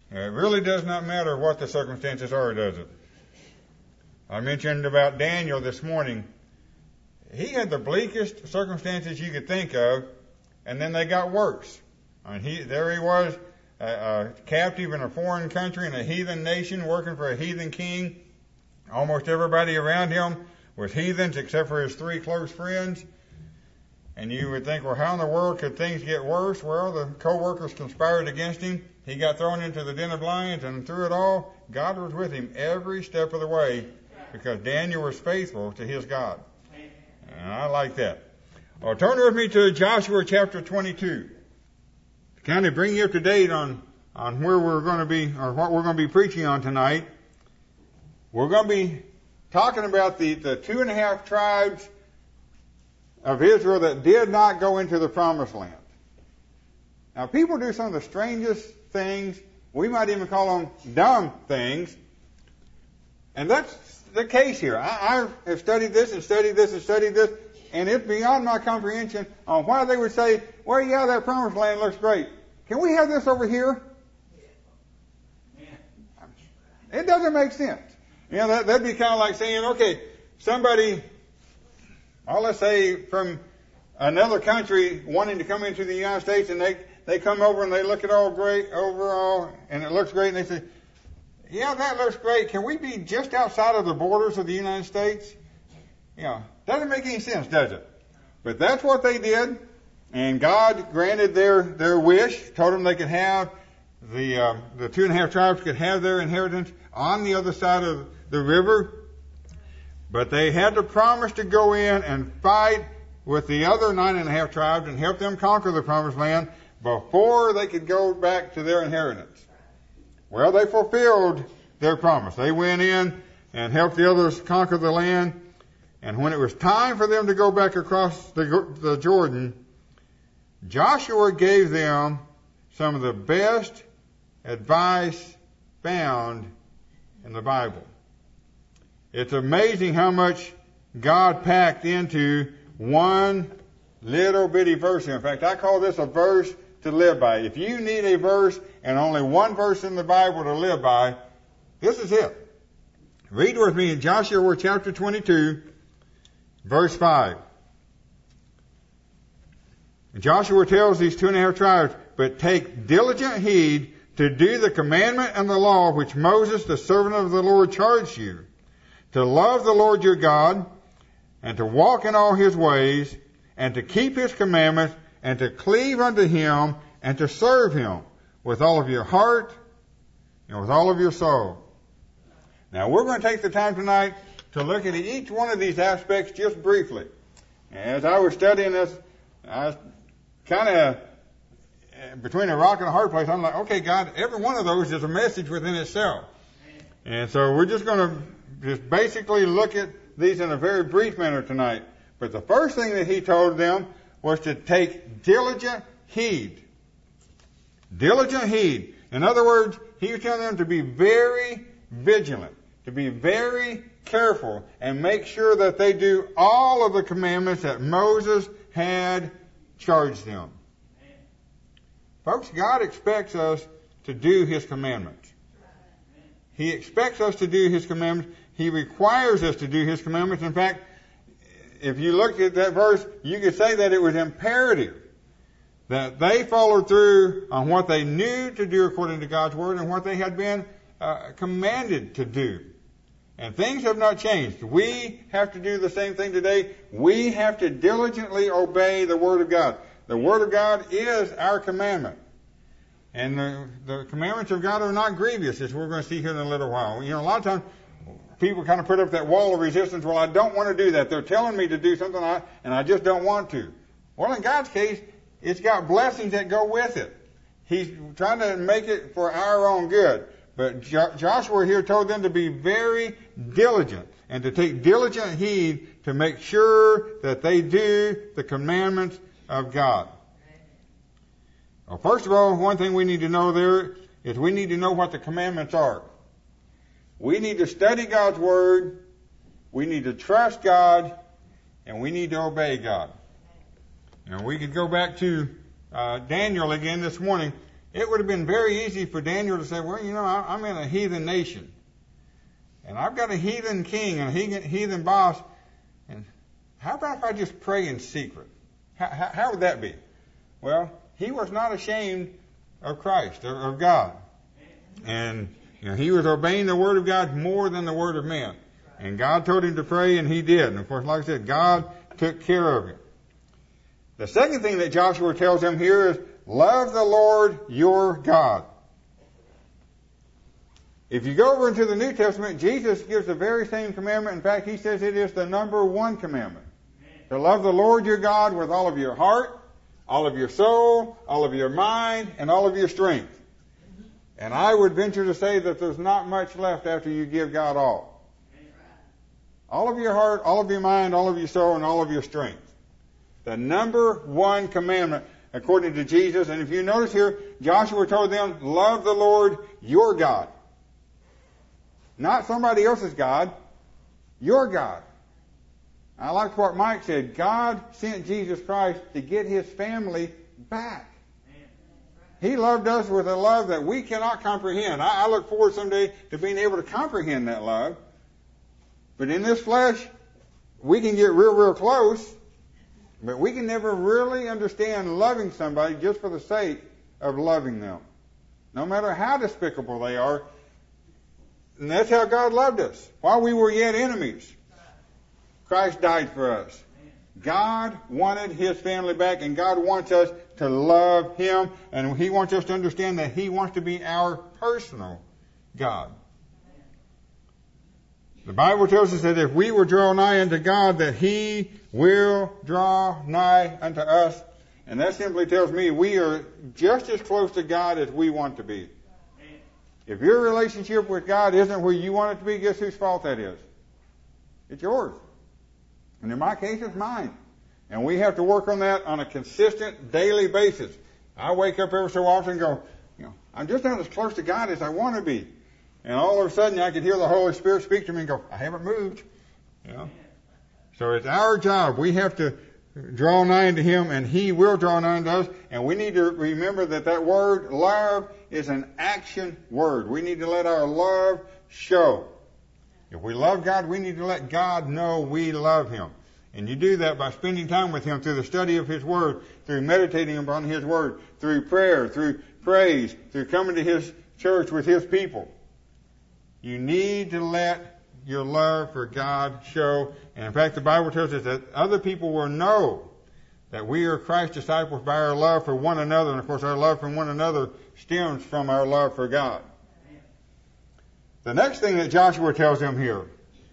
It really does not matter what the circumstances are, does it? I mentioned about Daniel this morning. He had the bleakest circumstances you could think of, and then they got worse. I mean, there he was, a captive in a foreign country in a heathen nation, working for a heathen king. Almost everybody around him was heathens except for his 3 close friends. And you would think, well, how in the world could things get worse? Well, the co-workers conspired against him. He got thrown into the den of lions, and through it all, God was with him every step of the way because Daniel was faithful to his God. And I like that. Well, turn with me to Joshua chapter 22. To kind of bring you up to date on where we're going to be, or what we're going to be preaching on tonight. We're going to be talking about the 2.5 tribes of Israel that did not go into the promised land. Now, people do some of the strangest things. We might even call them dumb things. And that's the case here. I have studied this and studied this and studied this, and it's beyond my comprehension on why they would say, well, yeah, that promised land looks great. Can we have this over here? It doesn't make sense. You know, that'd be kind of like saying, okay, somebody, let's say from another country wanting to come into the United States, and they come over and they look at all great overall, and it looks great, and they say, yeah, that looks great. Can we be just outside of the borders of the United States? Yeah, doesn't make any sense, does it? But that's what they did, and God granted their wish, told them they could have the 2.5 tribes could have their inheritance on the other side of the river, but they had to promise to go in and fight with the other 9.5 tribes and help them conquer the promised land before they could go back to their inheritance. Well, they fulfilled their promise. They went in and helped the others conquer the land, and when it was time for them to go back across the Jordan, Joshua gave them some of the best advice found in the Bible. It's amazing how much God packed into one little bitty verse. In fact, I call this a verse to live by. If you need a verse and only one verse in the Bible to live by, this is it. Read with me in Joshua chapter 22, verse 5. Joshua tells these 2.5 tribes, but take diligent heed to do the commandment and the law which Moses, the servant of the Lord, charged you, to love the Lord your God, and to walk in all his ways, and to keep his commandments, and to cleave unto him, and to serve him with all of your heart and with all of your soul. Now, we're going to take the time tonight to look at each one of these aspects just briefly. As I was studying this, I was kind of between a rock and a hard place. I'm like, okay, God, every one of those is a message within itself. And so we're just going to just basically look at these in a very brief manner tonight. But the first thing that he told them was to take diligent heed. Diligent heed. In other words, he was telling them to be very vigilant, to be very careful, and make sure that they do all of the commandments that Moses had charged them. Folks, God expects us to do his commandments. He expects us to do his commandments. He requires us to do his commandments. In fact, if you look at that verse, you could say that it was imperative that they followed through on what they knew to do according to God's word and what they had been commanded to do. And things have not changed. We have to do the same thing today. We have to diligently obey the word of God. The word of God is our commandment. And the commandments of God are not grievous, as we're going to see here in a little while. You know, a lot of times people kind of put up that wall of resistance. Well, I don't want to do that. They're telling me to do something, and I just don't want to. Well, in God's case, it's got blessings that go with it. He's trying to make it for our own good. But Joshua here told them to be very diligent and to take diligent heed to make sure that they do the commandments of God. Well, first of all, one thing we need to know there is we need to know what the commandments are. We need to study God's word, we need to trust God, and we need to obey God. And we could go back to Daniel again this morning. It would have been very easy for Daniel to say, well, I'm in a heathen nation. And I've got a heathen king and a heathen boss. And how about if I just pray in secret? How would that be? Well, he was not ashamed of Christ, of God. And he was obeying the word of God more than the word of men. And God told him to pray, and he did. And of course, like I said, God took care of him. The second thing that Joshua tells him here is, love the Lord your God. If you go over into the New Testament, Jesus gives the very same commandment. In fact, he says it is the number one commandment. To love the Lord your God with all of your heart, all of your soul, all of your mind, and all of your strength. And I would venture to say that there's not much left after you give God all. All of your heart, all of your mind, all of your soul, and all of your strength. The number one commandment according to Jesus. And if you notice here, Joshua told them, love the Lord your God. Not somebody else's God, your God. I like what Mike said. God sent Jesus Christ to get his family back. He loved us with a love that we cannot comprehend. I look forward someday to being able to comprehend that love. But in this flesh, we can get real close, but we can never really understand loving somebody just for the sake of loving them. No matter how despicable they are. And that's how God loved us. While we were yet enemies, Christ died for us. God wanted his family back, and God wants us to love him, and he wants us to understand that he wants to be our personal God. The Bible tells us that if we will draw nigh unto God, that he will draw nigh unto us. And that simply tells me we are just as close to God as we want to be. If your relationship with God isn't where you want it to be, guess whose fault that is? It's yours. And in my case, it's mine. And we have to work on that on a consistent daily basis. I wake up every so often and go, I'm just not as close to God as I want to be. And all of a sudden I can hear the Holy Spirit speak to me and go, I haven't moved. So it's our job. We have to draw nigh to him, and he will draw nigh to us. And we need to remember that word love is an action word. We need to let our love show. If we love God, we need to let God know we love him. And you do that by spending time with him through the study of his word, through meditating upon his word, through prayer, through praise, through coming to his church with his people. You need to let your love for God show. And in fact, the Bible tells us that other people will know that we are Christ's disciples by our love for one another. And of course, our love for one another stems from our love for God. The next thing that Joshua tells them here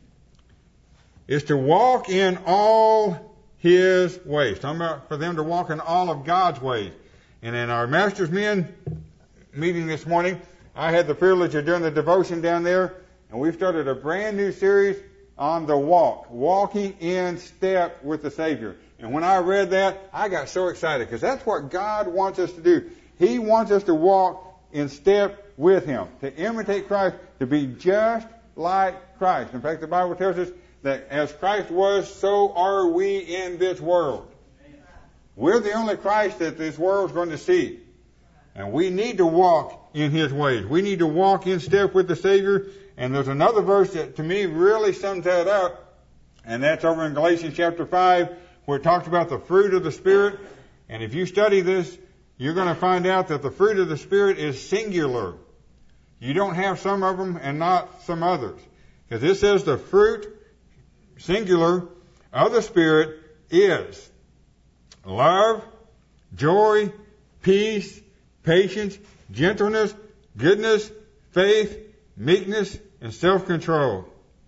is to walk in all his ways. Talking about for them to walk in all of God's ways. And in our Master's Men meeting this morning, I had the privilege of doing the devotion down there, and we've started a brand new series on the walk, walking in step with the Savior. And when I read that, I got so excited, because that's what God wants us to do. He wants us to walk in step with him, to imitate Christ, to be just like Christ. In fact, the Bible tells us that as Christ was, so are we in this world. We're the only Christ that this world's going to see. And we need to walk in his ways. We need to walk in step with the Savior. And there's another verse that to me really sums that up. And that's over in Galatians chapter 5, where it talks about the fruit of the Spirit. And if you study this, you're going to find out that the fruit of the Spirit is singular. You don't have some of them and not some others. Because it says the fruit, singular, of the Spirit is love, joy, peace, patience, gentleness, goodness, faith, meekness, and self-control.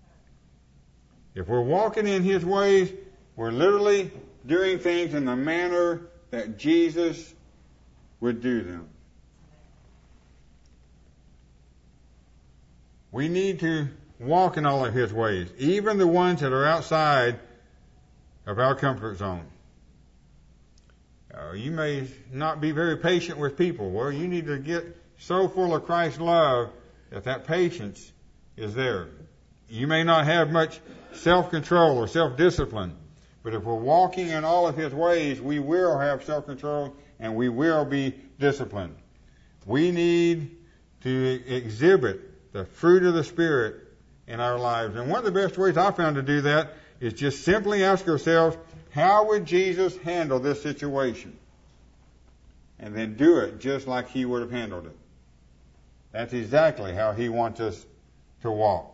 If we're walking in his ways, we're literally doing things in the manner that Jesus would do them. We need to walk in all of his ways, even the ones that are outside of our comfort zone. You may not be very patient with people. Well, you need to get so full of Christ's love that patience is there. You may not have much self-control or self-discipline, but if we're walking in all of his ways, we will have self-control and we will be disciplined. We need to exhibit the fruit of the Spirit in our lives. And one of the best ways I found to do that is just simply ask ourselves, how would Jesus handle this situation? And then do it just like He would have handled it. That's exactly how He wants us to walk.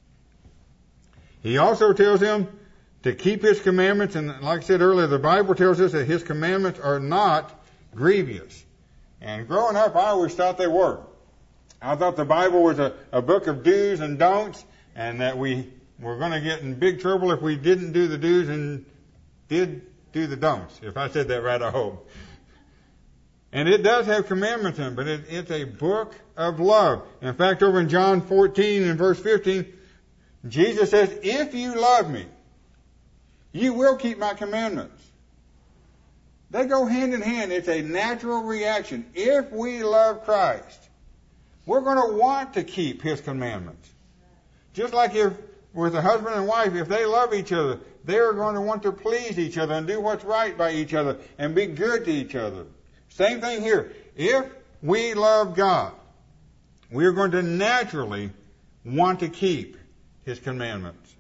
He also tells them to keep His commandments, and like I said earlier, the Bible tells us that His commandments are not grievous. And growing up, I always thought they were. I thought the Bible was a book of do's and don'ts, and that we were going to get in big trouble if we didn't do the do's and did do the don'ts. If I said that right, I hope. And it does have commandments in it, but it's a book of love. In fact, over in John 14 and verse 15, Jesus says, if you love me, you will keep my commandments. They go hand in hand. It's a natural reaction. If we love Christ, we're going to want to keep His commandments. Just like if with a husband and wife, if they love each other, they're going to want to please each other and do what's right by each other and be good to each other. Same thing here. If we love God, we're going to naturally want to keep His commandments.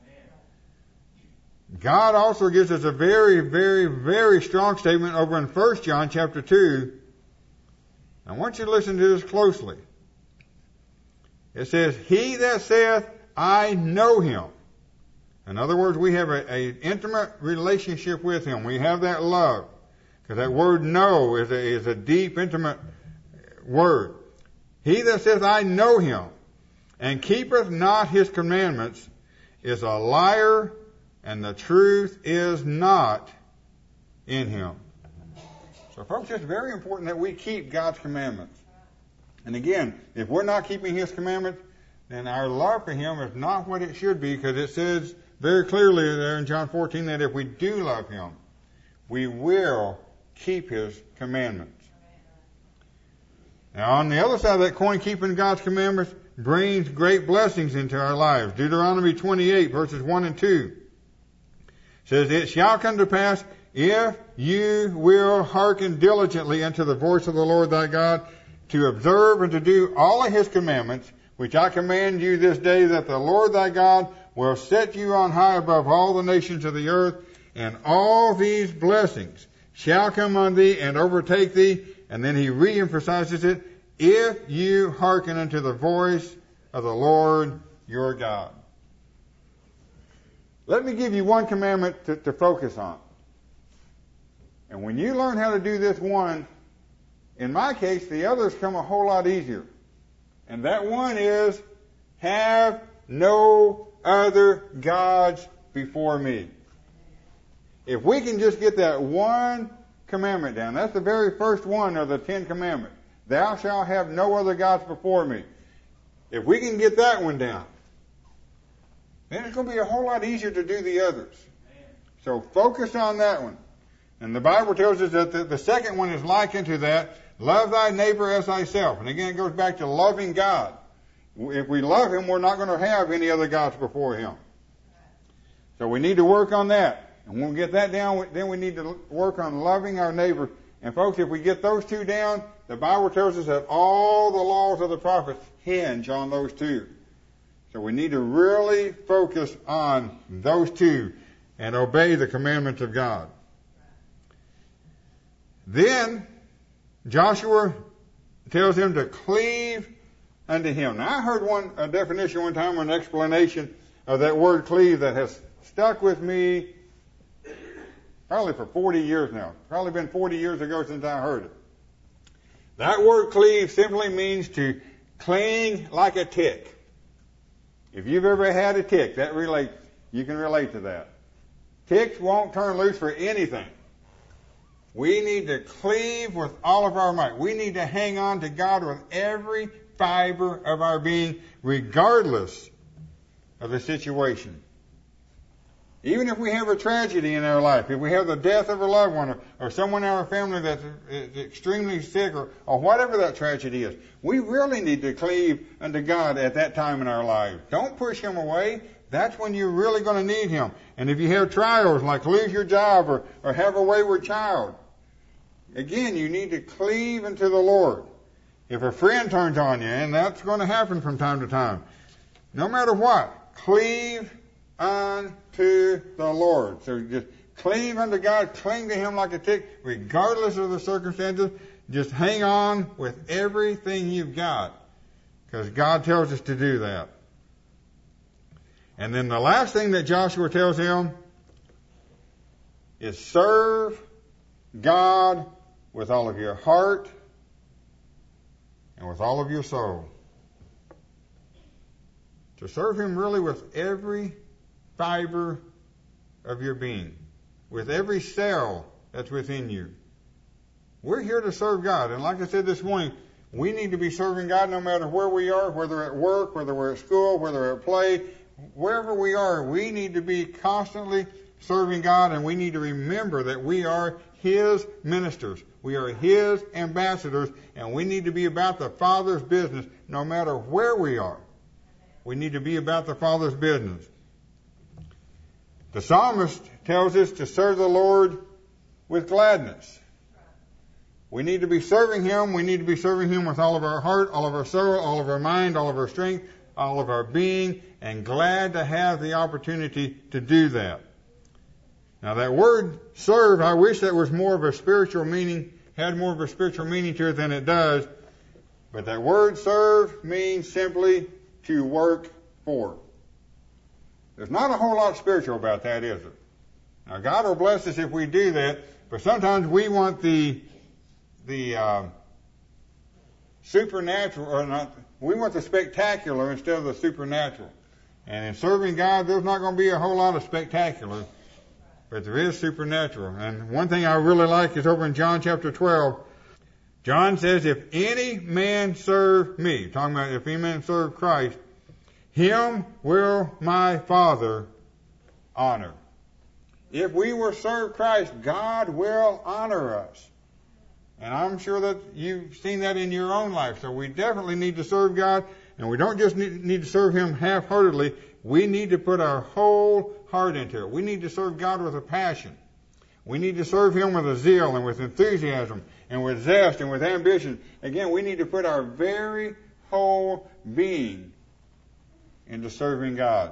God also gives us a very, very, very strong statement over in 1 John chapter 2. I want you to listen to this closely. It says, he that saith, I know Him. In other words, we have an intimate relationship with Him. We have that love. Because that word know is a deep, intimate word. He that saith, I know Him, and keepeth not His commandments, is a liar, and the truth is not in him. So folks, it's very important that we keep God's commandments. And again, if we're not keeping His commandments, then our love for Him is not what it should be, because it says very clearly there in John 14 that if we do love Him, we will keep His commandments. Now on the other side of that coin, keeping God's commandments brings great blessings into our lives. Deuteronomy 28 verses 1 and 2 says, it shall come to pass, if you will hearken diligently unto the voice of the Lord thy God, to observe and to do all of His commandments, which I command you this day, that the Lord thy God will set you on high above all the nations of the earth, and all these blessings shall come on thee and overtake thee. And then he re-emphasizes it, if you hearken unto the voice of the Lord your God. Let me give you one commandment to focus on. And when you learn how to do this one, in my case, the others come a whole lot easier. And that one is, have no other gods before me. If we can just get that one commandment down, that's the very first one of the 10 commandments. Thou shalt have no other gods before me. If we can get that one down, then it's going to be a whole lot easier to do the others. So focus on that one. And the Bible tells us that the second one is likened to that. Love thy neighbor as thyself. And again, it goes back to loving God. If we love Him, we're not going to have any other gods before Him. So we need to work on that. And when we get that down, then we need to work on loving our neighbor. And folks, if we get those two down, the Bible tells us that all the laws of the prophets hinge on those two. So we need to really focus on those two and obey the commandments of God. Then Joshua tells him to cleave unto Him. Now I heard a definition one time, an explanation of that word cleave that has stuck with me probably for 40 years now. Probably been 40 years ago since I heard it. That word cleave simply means to cling like a tick. If you've ever had a tick, you can relate to that. Ticks won't turn loose for anything. We need to cleave with all of our might. We need to hang on to God with every fiber of our being, regardless of the situation. Even if we have a tragedy in our life, if we have the death of a loved one or someone in our family that's extremely sick or whatever that tragedy is, we really need to cleave unto God at that time in our lives. Don't push Him away. That's when you're really going to need Him. And if you have trials like lose your job or have a wayward child, again, you need to cleave unto the Lord. If a friend turns on you, and that's going to happen from time to time, no matter what, cleave unto the Lord. So just cleave unto God, cling to Him like a tick, regardless of the circumstances. Just hang on with everything you've got, because God tells us to do that. And then the last thing that Joshua tells him is serve God with all of your heart and with all of your soul. To serve Him really with every fiber of your being, with every cell that's within you. We're here to serve God. And like I said this morning, we need to be serving God no matter where we are, whether at work, whether we're at school, whether we're at play, wherever we are. We need to be constantly serving God, and we need to remember that we are His ministers. We are His ambassadors, and we need to be about the Father's business no matter where we are. We need to be about the Father's business. The psalmist tells us to serve the Lord with gladness. We need to be serving Him. We need to be serving Him with all of our heart, all of our soul, all of our mind, all of our strength, all of our being, and glad to have the opportunity to do that. Now that word serve, I wish that was more of a spiritual meaning, had more of a spiritual meaning to it than it does. But that word serve means simply to work for. There's not a whole lot spiritual about that, is there? Now God will bless us if we do that, but sometimes we want the supernatural, or not, we want the spectacular instead of the supernatural. And in serving God, there's not going to be a whole lot of spectacular, but there is supernatural. And one thing I really like is over in John chapter 12. John says, if any man serve me, talking about if any man serve Christ, him will my Father honor. If we will serve Christ, God will honor us. And I'm sure that you've seen that in your own life. So we definitely need to serve God. And we don't just need to serve Him half-heartedly. We need to put our whole heart into it. We need to serve God with a passion. We need to serve Him with a zeal and with enthusiasm and with zest and with ambition. Again, we need to put our very whole being into serving God.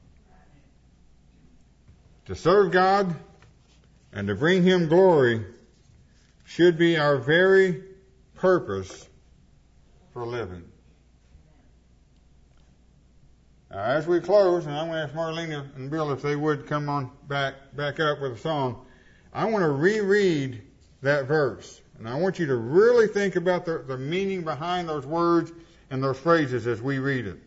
To serve God and to bring Him glory should be our very purpose for living. Now, as we close, and I'm going to ask Marlena and Bill if they would come on back up with a song, I want to reread that verse. And I want you to really think about the meaning behind those words and those phrases as we read it.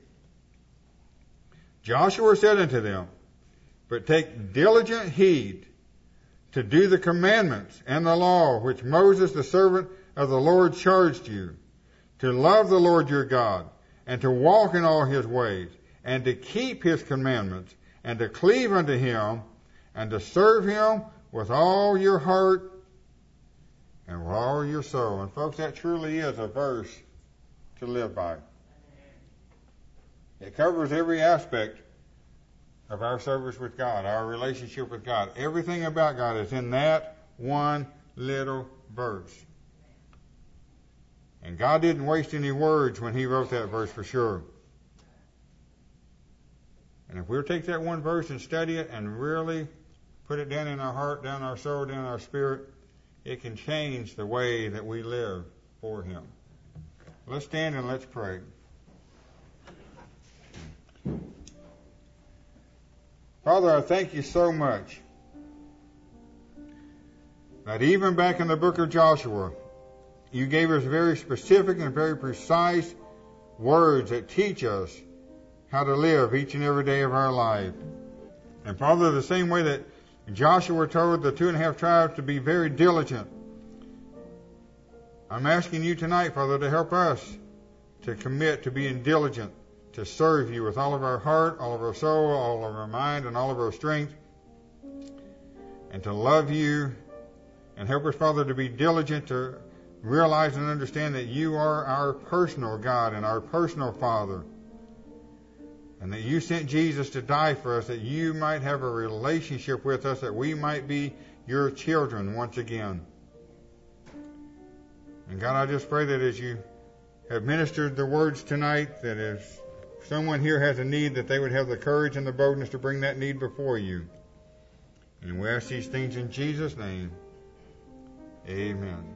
Joshua said unto them, but take diligent heed to do the commandments and the law which Moses the servant of the Lord charged you, to love the Lord your God, and to walk in all His ways, and to keep His commandments, and to cleave unto Him, and to serve Him with all your heart and with all your soul. And folks, that truly is a verse to live by. It covers every aspect of our service with God, our relationship with God. Everything about God is in that one little verse. And God didn't waste any words when He wrote that verse for sure. And if we'll take that one verse and study it and really put it down in our heart, down our soul, down our spirit, it can change the way that we live for Him. Let's stand and let's pray. Father, I thank You so much that even back in the book of Joshua, You gave us very specific and very precise words that teach us how to live each and every day of our life. And Father, the same way that Joshua told the 2.5 tribes to be very diligent, I'm asking You tonight, Father, to help us to commit to being diligent, to serve You with all of our heart, all of our soul, all of our mind, and all of our strength, and to love You, and help us, Father, to be diligent to realize and understand that You are our personal God and our personal Father, and that You sent Jesus to die for us, that You might have a relationship with us, that we might be Your children once again. And God, I just pray that as You have ministered the words tonight, that if someone here has a need, that they would have the courage and the boldness to bring that need before you. And we ask these things in Jesus' name. Amen.